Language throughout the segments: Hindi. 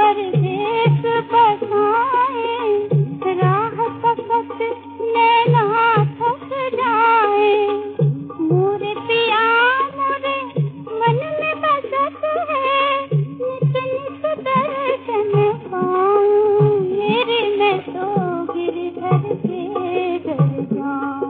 परदेस बसाए, राह तकत नैना थक जाए। मोरे पिया मोरे मन में बसत है, नित नित दर्शन पाऊं। मेरे मैं तो गिरधर के डर जाऊं।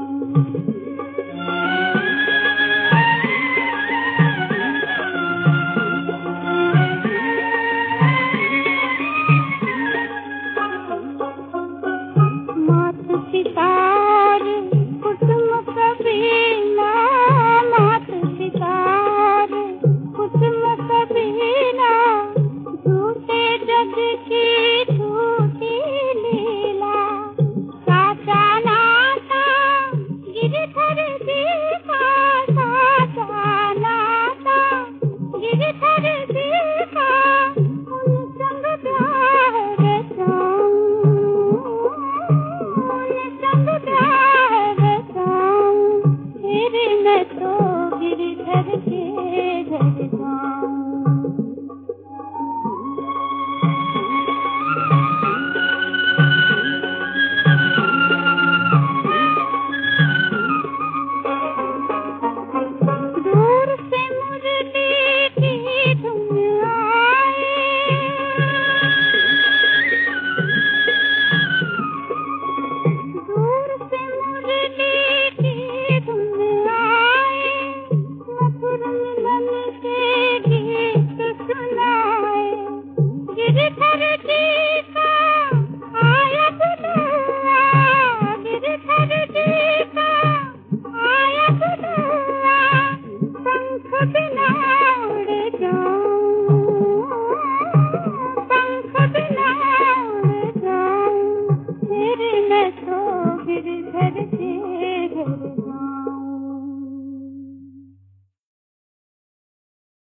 मात पितार कुसुम कबीना, मात पितार कुसुम कबीना, झूठे जग की झूठी लीला। साचा नाता गिरधर जी का, साचा नाता गिरधर जी का, उन संग प्यार रचाऊं, उन संग प्यार रचाऊं। फिर मैं तो गिरधर के घर जाऊं। दूर से मुरली की धुन आए, दूर से मुरली की धुन आए, मधुर मिलन के गीत सुनाए। गिरधर जी का